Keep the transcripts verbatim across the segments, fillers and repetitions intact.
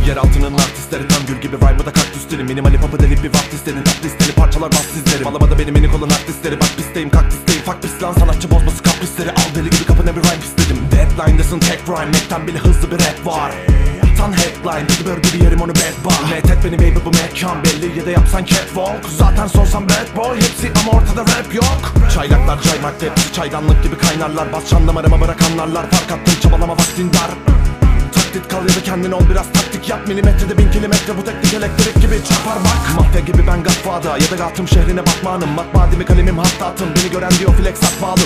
Yer altının artistleri tam gül gibi vibe'ı da kaktüsleri. Minimali papı delip bir vaptistlerin tatlı isteli parçalar bas sizlerim. Alamada benim minik olan artistleri bak pisteyim kaktüsteyim. Fuck pis lan sanatçı bozması kaprisleri. Al deli gibi kapına bir rhyme istedim. Deadline'dasın tek rhyme Mac'ten bile hızlı bir rap var. Tan headline gibi bör gibi yerim onu bad bar. Met et beni baby bu mekan belli ya da yapsan catwalk. Zaten sonsan bad boy hepsi ama ortada rap yok. Çaylaklar caymakta hepsi çaydanlık gibi kaynarlar. Bas çan damarıma bırakanlarlar. Fark attım çabalama vaktin dar. Taklit kal ya da kendin ol biraz taktik yap. Milimetrede bin kilometre bu teknik elektrik gibi çarpar bak. Mafya gibi ben Godfather ya da Gotham şehrine batmanım. Matbaadimi kalemim hattatım. Beni gören diyor flex atmalım.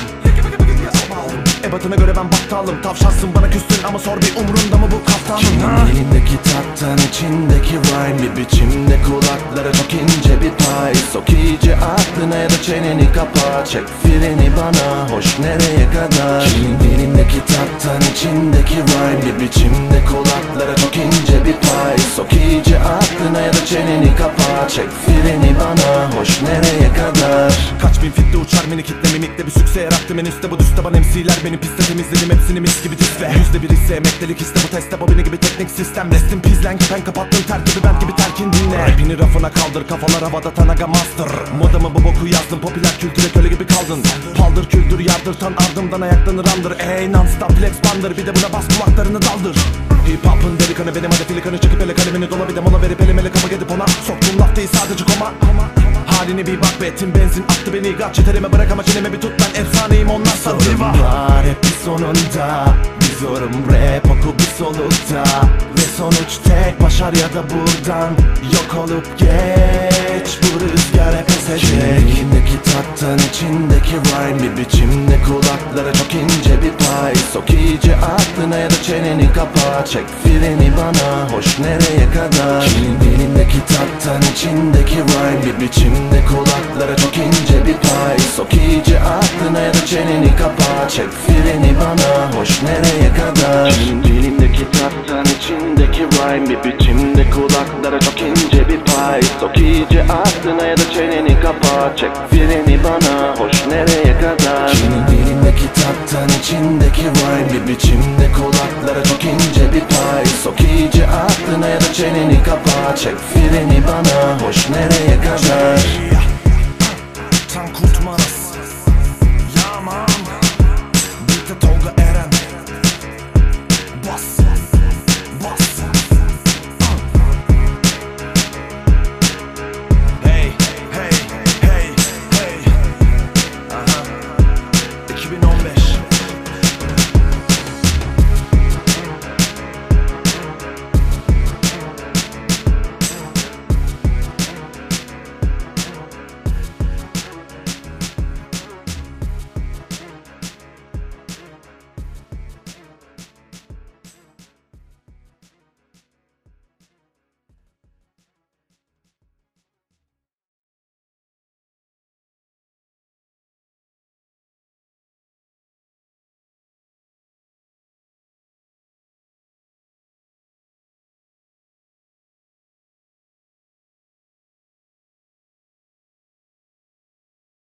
Ebatına göre ben battalım. Tavşansın bana küstün ama sor bir umrunda mı bu kaftanın? Elindeki tattan içindeki rhyme bir biçimde kulaklara çok ince bir pay. Sok iyice aklına ya da çeneni kapa. Çek freni bana hoş nereye kadar? Elindeki tattan içindeki rhyme bir biçimde kulaklara çok ince bir pay. Sok iyice aklına ya da çeneni kapa. Çek freni bana hoş nereye kadar? Kaç bin fitte uçar mini kitle mimikle bir sükse yarattım en üstte bu düste bana M C'ler beni piste temizledim hepsini mis gibi disle. Yüzde bir ise emeklilik iste bu testte bobini gibi teknik sistem. Restin pizlen ben kapattım tertibi ben gibi terkin dinle. Rapini rafına kaldır kafalar havada tanaga master. Modamı bu boku yazdım popüler kültüre köle gibi kaldın. Paldır küldür yardırtan ardımdan ayaklanır andır. Ey non stop flex bandır bir de buna bas kulaklarını daldır. Hip hop'ın delikanı benim hadi filikanı çekip ele kalemini dola bir de mola verip elimele kafa gidip ona. Soktuğum laf değil sadece koma. Haline bir bak be tim benzin attı beni gaz. Çeterime bırak ama çeneme bir tut ben efsaneyim onlarsa diva. Var hep bir sonunda bir yorum rap oku bir solukta. Ve sonuç tek başar ya da buradan yok olup geç. Bu rüzgar hep esecek. Elindeki tattan içindeki rhyme bir biçimde kulaklara çok ince bir pay. Sok iyice aklına ya da çeneni kapa. Çek freni bana hoş nereye kadar? Elindeki tattan içindeki rhyme bir biçimde kulaklara çok ince bir pay. Sok iyice aklına ya da çeneni kapa. Çek freni bana hoş nereye kadar? Elindeki tattan içindeki rhyme bir biçimde kulaklara çok ince bir pay. Sok iyice aklına ya da çeneni kapa. Çek freni bana hoş nereye kadar? Elindeki tattan içindeki rhyme bir biçimde kulaklara çok ince bir pay. Sok iyice aklına ya da çeneni kapa. Çek freni bana hoş nereye kadar?